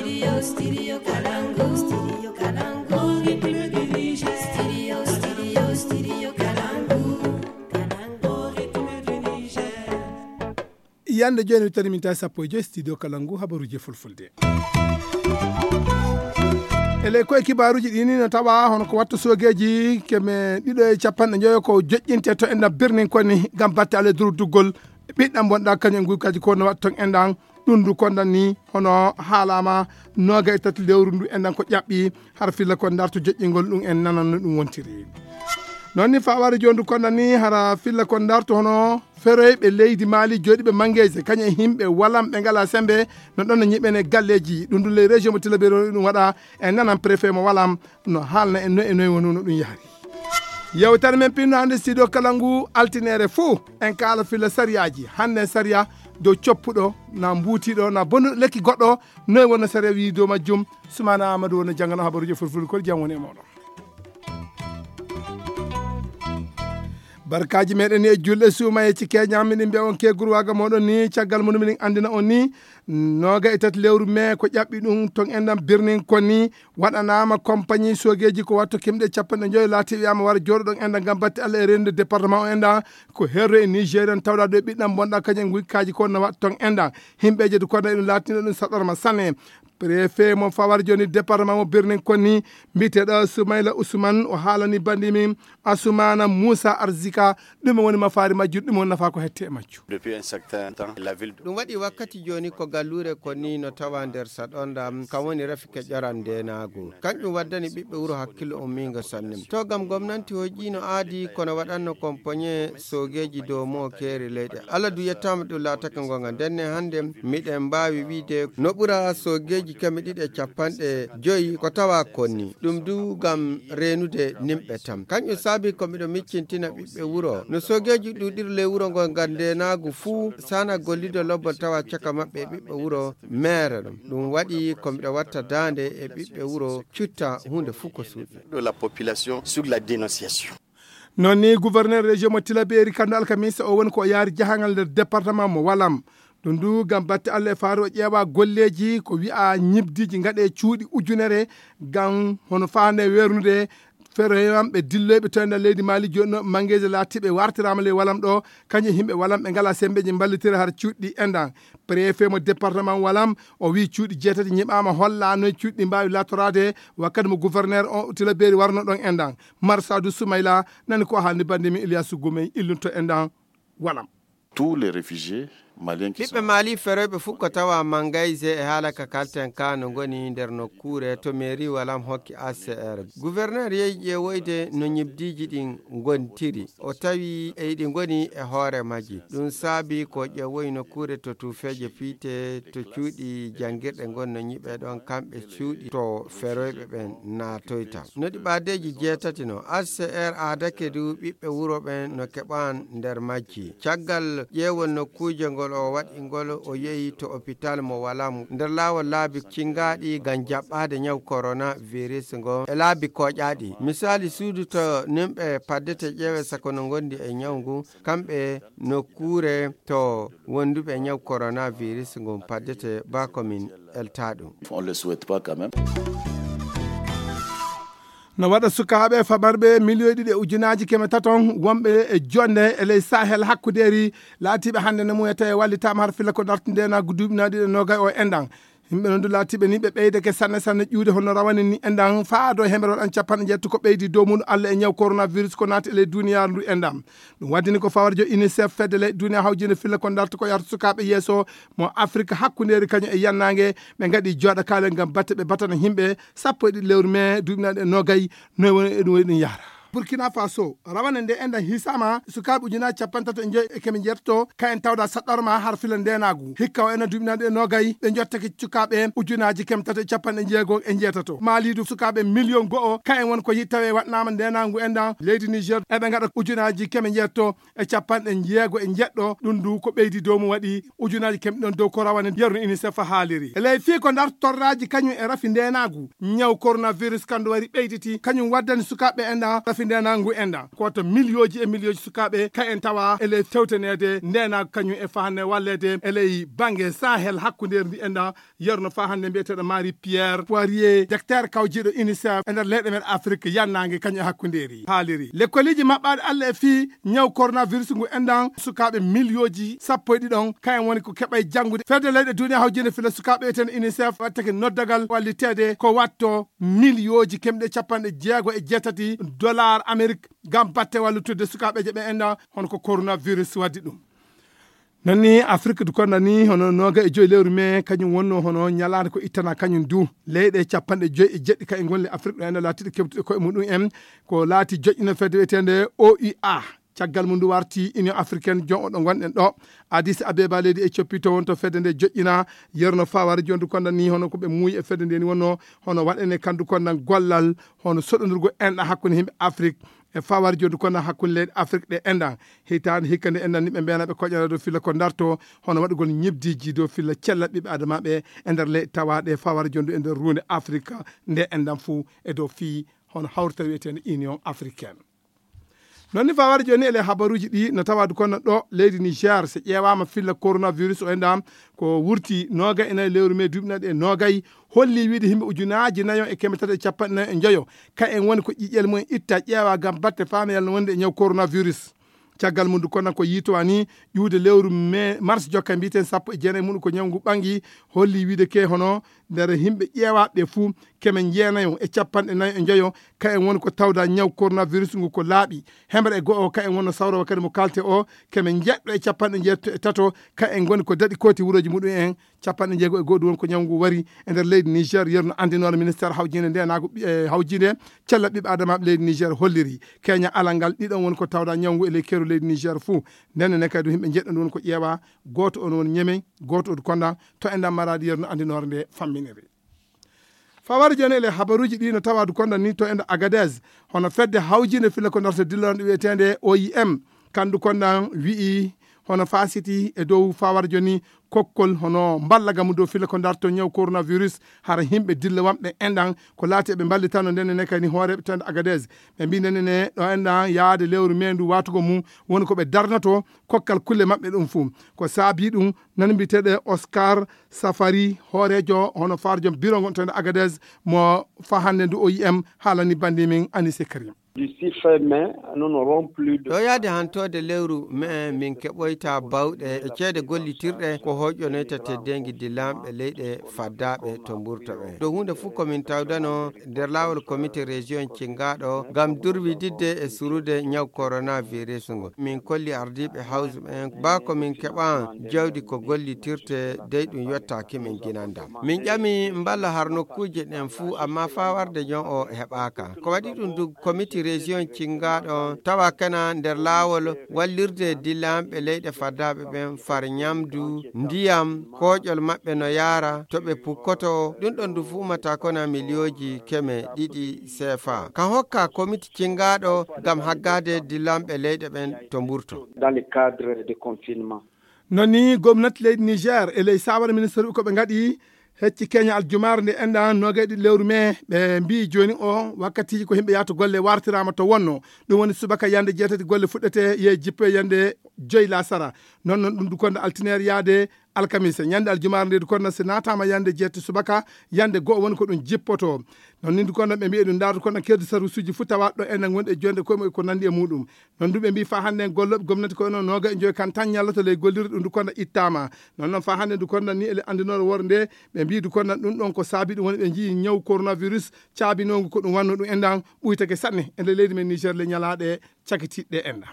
Studio Kalangu, Studio Kalangu, rythme du Niger. Studio Kalangu, rythme du Niger. Yande joni terminta sappo e Studio Kalangu habaruji fulfulde. Ele koye kibaruji ɗini no tawa hono ko watto sogeji keme ɗiɗo e capanɗe joyo ko joƴƴinte to enna birnin koni gam batte ale durduggol ɓiɗɗam bonɗa kañum ngu kadi ko no watta ton endan ɗum du kondan ni hono haalama noga e tati lewru ndu endan ko ƴaɓɓi har filla kon darto joƴƴingol ɗum en nananno ɗum wontiri non ni fa wari jondu kondan ni hara filla kon darto hono feroyɓe leydi Mali joɗiɓe mangueje kañum e himɓe walam ɓe ngala sembe non ɗon no ñiɓene galleji ɗum dulle région mo Tilaberi ɗum waɗa e nanan préfet mo walam no haalna en noy e noy woni no ɗum yaari yewtere men pinno hande Studio Kalangu altinere fou en kaala filla sariyaji hande sariya dow coppuɗo na mbuutiɗo na bonu lekki goɗɗo noy wonno sariya wi dow majjum Soumana Amadou wonno jangano habaruji fulfulde kol jam woni e moɗon barkaji meɗen e julɗe suuma e cike ñammiɗi mbiya on ke gurwaga moɗon ni caggal muɗum min andina on ni noga e tati lewru mai ko ƴaɓɓi ɗum ton enɗam birnin konni waɗanama compagnie sogeji ko watto kemɗe capanɗe joyi laati wiyama wara joɗoɗon enɗam gam batte Allah e rendude département o enɗam ko herro e Nigérian tawɗa ɗo e ɓiɗɗam bonɗa kañum guykaji ko no watta ton enɗam himɓeje de kono ɗum latino ɗum saɗorma sanne préfet mo fawar joni département mo birnin konni mbiteɗo Soumaïla Ousmane o haalani bandimi Assoumana Moussa Arzika ɗum woni mafari majjuɗo ɗum woni nafa ko hette e majju depuis un certain temps la ville ɗum waɗi wakkati joni ko gallure konni no tawa nder saɗondam kam woni rafike ƴaran ndenago kanƴum waddani ɓiɓɓe wuuro hakkille ummigo sanne to gam gomnanti hoƴƴi no aadi kono waɗanno compagnie sogeji dow mo keeri leyɗe Allah du yettama ɗum laatake gonga ndenne hande miɗen mbawi wiide no ɓuura sogeji kemi ɗiɗi capanɗe joyi ko tawa konni ɗum du gam renude nimɓe tam kanƴum saabi ko miɗo miccintina ɓiɓɓe wuuro no sogeji ɗuɗirle wuuro ngo ngam ndenagu fuu sana gollido lobbol tawa caka maɓɓe ɓiɓɓe wuuro maire ɗum waɗi ko miɗo watta dande e ɓiɓɓe wuuro cutta hunde fuu ko suuɗi de la population sur la dénonciation. non ni gouverneur région mo Tilaberi kando alkamisa o woni ko yaari jahangal nder département mo walam ɗum du gam batte Allah e faaro ƴeewa golleji ko wi'a ñibdiji gaɗe cuuɗi ujunere gam hono fande wernude feroyamɓe dilloɓe to nder leydi Mali joni no mangueje laatiɓe wartirama ley walam ɗo kañum himɓe walam ɓe ngala sembeji ballitira har cuuɗɗi endan préfet mo département walam o wi cuuɗi jeetati ñiɓama holla noye cuuɗɗi mbawi latorade wakkati mo gouverneur o Tilaberi warno ɗon endan Marsadou Soumaïla nani ko haalni bandimi Iliassou Goumey illunto endan walam tous les réfugiés ɓiɓɓe Mali feroyɓe fof ko tawa mangayse e haala ka kalten ka no goni nder nokkure to mairie walam hokki ACR gouverneur yeeyi ƴeewoyde no ñibdiji ɗin gontiri o tawi e ɗi goni e hoore majji ɗum saabi ko ƴeewoyi nokkure to tufeje piite to cuuɗi janguirɗe gonno ñiɓe ɗon kamɓe cuuɗi to feroyɓe ɓen natoyta no ɗi ɓadeji jeetati no ACR aadake du ɓiɓɓe wuro ɓen no keɓan nder majji caggal ƴeewol nokkuje ngol o waɗi ngol o yehi to hôpital mo walam nder laawol laabi cingaɗi gam jaɓɓade ñaw corona virus ngo e laabi koƴaɗi misali suudu to nimɓe paddete ƴeewe sako no gondi e ñaw ngu kamɓe nokkure to wonduɓe ñaw corona virus ngu paddete ba komin elta ɗum on le souhaite pas quand même. no waɗa sukaɓe famarɓe million ɗiɗi e ujunaji keme taton wonɓe e jonde e ley Sahel hakkuderi laatiɓe hande no muyata e wallitama har filla ko dartindena duuɓinaɗi e nogay o endan yimɓe noon du laatiɓe ni ɓe ɓeydeke sanne sanne ƴuude holno rawane ni endan faado hemere waɗan capanɗe jetto ko ɓeydi dow mum Allah e ñaw coronavirus ko naati e ley duniyaru ndu endam ɗum waddini ko fawarjo UNICEF fedde ley duniya hawjinde filla ko darta ko yarta sukaɓe yeeso mo Afrique hakkuderi kañum e yannangue ɓe gaɗi jooɗa kalen gam batte ɓe batana himɓe sappo e ɗiɗi lewru mai duuɓinaɗe e nogay noy woni e ɗum woni ɗum yahra Burkina Faso rawane nde endan hisama sukaɓe ujunaji capantato e joyi e kemi jetto kayen tawda saɗɗorma har fila ndenagu hikka o ena duuɓinaɗe e nogay ɓe jottake sukaɓe ujunaji kemi tato e capanɗe jeegom e jeetato Malidu sukaɓe million go'o kayen won ko yittawe waɗnama ndenagu endan leydi Niger eɓe gaɗa ujunaji kemi jetto e capanɗe jeego e jeɗɗo ɗum du ko ɓeydi dow mum waɗi ujunaji kemi ɗon dow ko rawane yerno UNICEF haaliri e ley fi ko dartorraji kañum e rafi ndenagu ñaw coronavirus kandu wari ɓeyditi kañum waddani sukaɓe endan rafi afrique ndena ngu enda koto milioji e milioji sukaɓe ka en tawa ele fewtenede ndena kañum e fahanne wallede ele bangue sahel hakkude ndi enda yerno fahanne mbiyeteɗo Marie Pierre Poirier docteur kawjiɗo UNICEF e nder leyɗe men afrique yannangue kañum e hakkuderi haaliri l'écoliji mabɓaɗe Allah e fi ñaw coronavirus ngu endan sukaɓe milioji sappo e ɗiɗon kayen woni ko keɓay janggude fedde leyɗe duniya hawjinde fila sukaɓe eten UNICEF wattake noddagal wallitede ko watto milioji kemɗe capanɗe jeego e jeetati dollar Amérique gam batte wallutude sukaɓeje ɓe enda hono ko coronavirus waddi ɗum nani afrique du konda ni hono noga e joyi lewru me kañum wonno hono ñalade ko ittana kañum du leyɗe capanɗe joyi e jeɗɗi ka e gonle afrique ɗo enda laatiɗe kebtuɗe koye muɗum en ko laati joƴƴino fedde wiyetende OUA caggal mum ndu warti union africaine jon oɗo gonɗen ɗo Addis Abeba leydi Éthiopie to wonto fedde nde joƴƴina yerno faware jondu konda ni hono ko ɓe muuyi e fedde nde ni wonno hono waɗene kandu konda gollal hono soɗodirgo enɗa hakkude himɓe afrique e fawar joddu kono hakkunde leyɗe afrique ɗe endan hitande hikkande endan niɓe mbiyanaɓe koƴana dow filla ko darto hono waɗugol ñebdiji dow filla cella ɓiɓɓe adamaɓe e nder leyɗe tawaɗe fawar jondu e nder runde afrique nde endan fou e dow fi hono hawrita wiyetende union africaine non ni fawar joni ele habaruji ɗi no tawadu kono ɗo leydi Niger so ƴewama filla coronavirus o endam ko wurti nogay enayi lewru me duɓinaɗe nogay holli wiide himɓe ujunaji nayo e keme tati e capanɗe nayo e joyo ka en woni ko ƴiƴƴel mumen itta ƴeewa gam batte fameyal no wonde e ñaw coronavirus caggal mum du kono ko yitowa ni ƴuwde lewru mars jokka mbiten sappo e jeenayi muɗum ko ñawgu ɓangi holli wiide ke hono nder himɓe ƴeewaɓe fuu keme jeenayo e capanɗe nayo e joyo ka en woni ko tawda ñaw coronavirus ngu ko laaɓi hembre e go'o ka en wonno sawrowo kadi mo kalte o keme jeɗɗo e capanɗe jeetto e tato ka en goni ko daɗi kooti wuroji muɗum en capanɗe jeego e goɗɗum woni ko ñawgu wari e nder leydi Niger yerno andinoɗo ministére hawjinde ndenago hawjinde cella ɓiɓɓe adamaɓe leydi Niger holliri keña alal ngal ɗiɗon woni ko tawda ñawgu e ley keru leydi Niger fuu ndenne kadi himɓe jeɗɗo woni ko ƴeewa goto on woni ñeme goto on konda to endam maradi yerno andinore nde famminere fawar joni ele habaruji ɗi no tawadu konda ni to enda Agadez hono fedde hawjinde filla ko darto dillonde wiyetende OIM kandu konda wi'i hono fasiti e dow fawar joni kokkol hono ballaga mu dow filla ko darto ñaw coronavirus hara himɓe dilla wamɓe endan ko laati ɓe ballitano ndenne kani hooreɓe tande Agadez ɓe mbi ndenne ɗo endan yaade lewru mendu watugo mum woni ko ɓe darnato kokkal kulle maɓɓe ɗum fuu ko saabi ɗum nani mbiteɗe Oscar Safari hoorejo hono farjo bureau gon tande Agadez mo fahande ndu OIM haalani bandi min Anissé Karim. D'ici fin mai, nous n'aurons plus de... ɗo yaade hantode lewru me min keɓoyta bawɗe e ceede gollitirɗe ko hoƴƴonoyta teddengi dillamɓe leyɗe faddaɓe to mburtoɓe ɗo hunde fof komin tawdano nder lawol comité région cingaɗo gam durwididde e surude ñaw coronavirus ngo min kolli ardiɓe hawse ɓen ba komin keɓa jawdi ko gollitirte dey ɗum yettaki min guinandam min ƴami mballa har nokkuje ɗen fuu amma fawarde jon o heɓaka ko waɗi ɗum du comité région cingaɗo tawa kana nder lawol wallirde dillamɓe leyɗe faddaɓe ɓen far ñamdu ndiyam koƴol maɓɓe no yaara to ɓe pukkoto ɗum ɗon du fumata kona milioji keme ɗiɗi CFA ka hokka comité cingaɗo gam haggade dillamɓe leyɗe ɓen to mburto dans le cadre de confinement. noni gomnati leydi Niger e ley sawara ministre ko ɓe gaɗi hecci keña aljumare nde endan nogayɗi lewru me ɓe mbi joni o wakkatiji ko himɓe yahto golle wartirama to wonno ɗum woni subaka yande jeetati golle fuɗɗete ye jippe yande joyi lasara non noon ɗum du konno altinaire yaade alkamisa yande aljumare nde du konno so natama yande jeetti subaka yande go'o woni ko ɗum jippoto non ni du konno ɓe mbi ɗum dardu konno kedde service uji fu tawa ɗo enen gonɗe jonde koye ko nandi e muɗum non du ɓe mbi fa hande golloɓe gomnati koye noon noga e joyi kan tan ñalloto ley gollirde ɗum du konno ittama non noon fa hande du konno ni ele andinore wor nde ɓe mbi du konno ɗum ɗon ko saabi ɗum woni ɓe jii ñaw coronavirus caabinogu ko ɗum wanno ɗum endan ɓuytake sanne e nder leydi men Niger le ñalaɗe cakitiɗɗe endan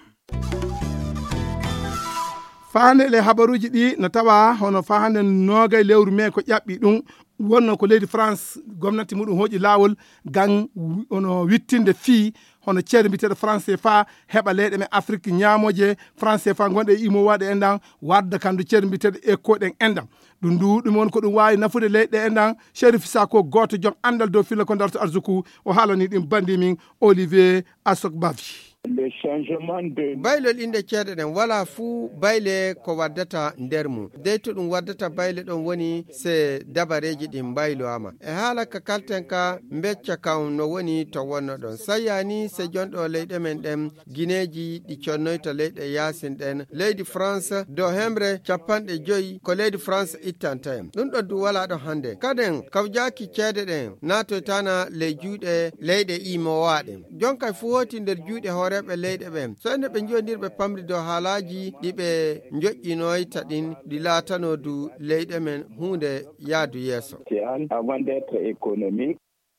fahande le habaruji ɗi no tawa hono fahande nogay lewru me ko ƴaɓɓi ɗum wonno ko leydi France gomnati muɗum hoƴi lawol gan ono wittinde fii hono ceede mbiteɗo France CFA heɓa leyɗe men Afrique ñamoje France CFA gonɗe e imo waɗe endan wadda kandu ceede mbiteɗo ECO ɗen endan ɗum du ɗum woni ko ɗum wawi nafude leyɗe endan Chérif Sako goto joom andal dow filla ko darto arsuku o haalani ɗum bandi min Olivier Asok Bavi. Le changement de baylol inde ceeɗeɗen wala fuu bayle ko waddata nder mum dey to ɗum waddata bayle ɗon woni se dabareji ɗin baylowama e haala ka kalten ka becca kam no woni to wonno ɗon sayani se jonɗo leyɗe men ɗen guineji ɗi connoyta leyɗe yasin ɗen leydi france dow hemre 50 ko leydi france ittanta en ɗum ɗo du wala ɗon hande kaden kawjaki ceede ɗen natoytana ley juuɗe leyɗe imowaɗen jonka fu hoti nder juuɗe hooreɓe leyɗe ɓen so ene ɓe jondirɓe pamri dow haalaji ɗiɓe joƴƴinoyta ɗin ɗi laatano du leyɗe men hunde yaadu yeeso avant d'être économique.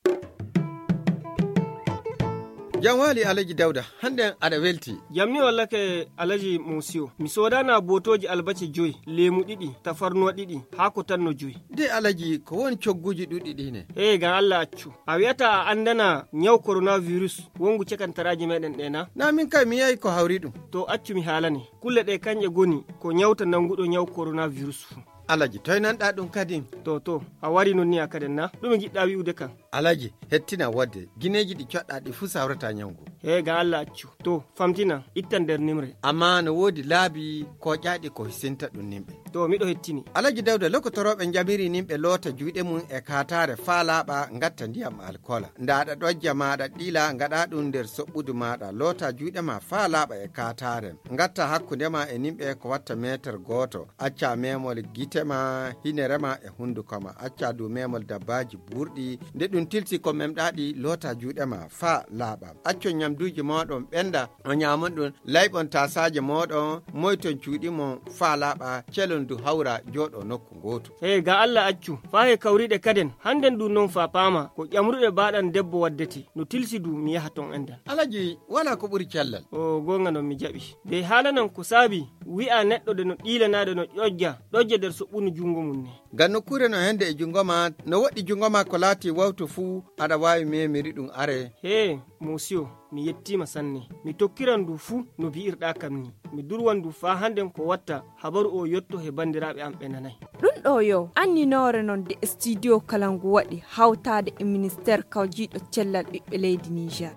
jam wali alaji dawda hande aɗa welti jamni wallake alaji musio mi sodana botoji albace 5 lemu 2 tafarnuwa 2 hako tan no 5 de alaji ko woni cogguji ɗuɗɗi ɗine ga Allah accu a wiyata a andana nyaw coronavirus wongu cekantaraji meɗen ɗena na min kay mi yahi ko hawri ɗum to accu mi haalani kulle ɗe kanje goni ko nyawta nanguɗo nyaw coronavirus fu alaji toynanɗa ɗum kadi to a wari non ni a kaden na ɗum giɗɗa wi'ude kan alaji hettina wadde guineji ɗi coɗɗa ɗi fuu sawrata ñawgu ga Allah accu to famtina ittan nder nimre amma no woodi laabi ko ƴaɗi ko hisinta ɗum nimɓe to miɗo hettini alaji dawda lokotoroɓe jabiri nimɓe loota juuɗe mum e katare faa laaɓa gatta ndiyam alcola ndaɗa ɗojja maɗa ɗila gaɗa ɗum nder soɓɓudu maɗa loota juuɗe ma faa laaɓa e katare gatta hakkundema e nimɓe ko watta métre goto acca memol gitema hinerema e hundukoma acca dow memol dabbaji ɓurɗi nde ɗum tilti ko memɗaɗi loota juuɗe ma faa laaɓa acco ñamduji moɗon ɓenda o ñamon ɗum layɓon tasaje moɗon moyton cuuɗimo faa laaɓa celon du hawra jooɗo nokku goto ga Allah accu faa he kawriɗe kaden handen du non fa paama ko ƴamruɗe baɗan debbo waddete no tilsi du mi yaha ton enden alaji wala ko ɓuri cellal gonga non mi jaɓi de haalanan ko saabi wi'a neɗɗo de no ɗilanade no ƴojja ɗojja nder soɓɓunu jungo mum ne ngam nokkure no hende e jungo ma no woɗɗi jungo ma ko laati wawtu fuu aɗa wawi memiri ɗum are monsieur mi yettima sanne mi tokkiran du fuu no bi'irɗa kam ni mi durwan du fa handen ko watta habaru o yetto he bandiraɓe am ɓe nanayi ɗum ɗo yo anninore noon de studio kalangu waɗi hawtade e ministére kawjiɗo cellal ɓiɓɓe leydi Niger.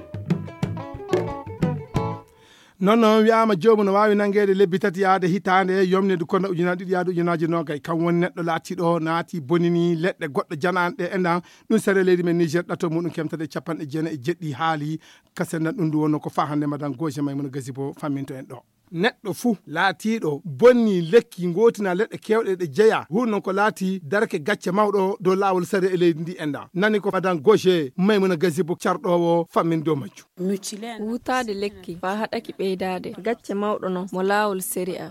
non wiyama jomum no wawi nanguede lebbi tati yaade hitande yomnede kono ujunaji ɗiɗi yaade ujunaji nogay kam woni neɗɗo laatiɗo naati bonini leɗɗe goɗɗo jananɗe enɗan ɗum sere leydi men Niger ɗato muɗum kemtade 9 haali kasenna ɗum ndu wonno ko fa hande madan gauche maymono gasi bo famminto en ɗo neɗɗo fuu laatiɗo bonni lekki gotina leɗɗe kewɗe ɗe jeeya hunnon ko laati darake gacce mawɗo dow lawol sare e leydi ndi enɗa nani ko madan gauche maymuna gasi bo carɗowo fammin dow majju wutade lekki fa haɗaki ɓeydade gacce mawɗo non mo lawol séria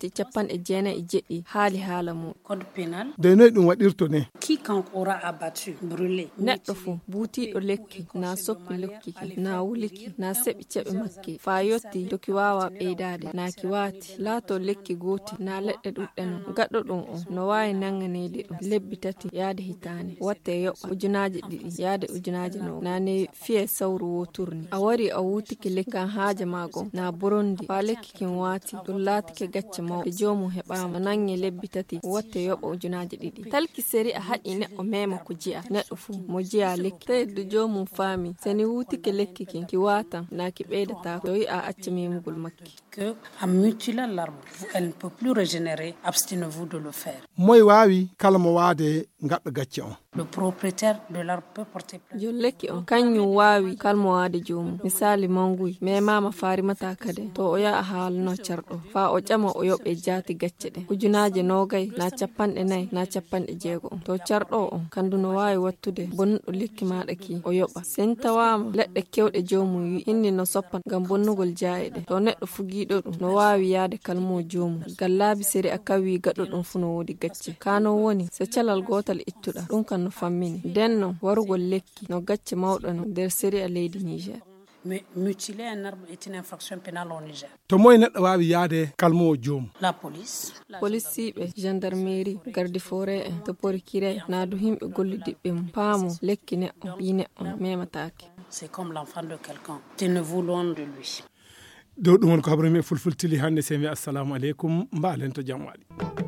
397 haali haala mum code pénal de noy ɗum waɗirto ne quiconque aura abattu brûlé neɗɗo fuu buutiɗo lekki na soppi lekkiki na wuliki na seɓi ceɓe makki fa yotti doki wawa ɓeydade naki wati laato lekki goti na leɗɗe ɗuɗɗe non gaɗɗo ɗum on no wawi nanganede ɗum lebbi tati yaade hitane watte yoɓa ujunaji 2 yaade ujunaji 9 nane fiye sawru woturni a wari a wutiki lekki ngam haaje mago na borondi fa lekki kin wati ɗum laatike gacce mawɗe jomum heɓama nangi lebbi tati watte yoɓa ujunaji 2 talki seri a haɗi neɗɗo mema ko jiya neɗɗo fuu mo jiya lekki taweddu jomum faami seni wutike lekki kin ki watan naki ɓeydata ko wi a acca memugol makki en mutilant l'arbre, elle ne peut plus régénérer, abstenez-vous de le faire. Moy wawi kala mo waade ngaddo gacce on. Le propriétaire de l'arbre peut porter plainte. Jolleki on kanyu wawi kalmo waade joomu misali manguy me mama faari mata kade to o ya haalno cardo fa o ƴama o yobe jaati gacce de ujunaje nogay na 4 na 6 to cardo on kandu no wawi wattude bonnudo lekki maada ki o yoba sentawama ledde kewde joomu hinni no soppan gam bonnugol jaayede to neddo fugido dum no wawi yaade kalmo joomu gallabi seri akawi gaddo dum fu no wodi gacce kano woni se calal gotal ittuda dum kan no fammini denno warugol lekki no gacce mawdo no der seri a leydi Niger. Mais mutiler un arbre est une infraction pénale au Niger. To moy neddo wawi yaade kalmo joomu La police be gendarmerie garde forêt to porkire na du himbe gollidibbe paamo lekki ne on bine on mematake. C'est comme l'enfant de quelqu'un. Tenez-vous loin de lui. Do dum won ko habrami fulfultili hande semi assalamu alaikum mbalen to jam wali.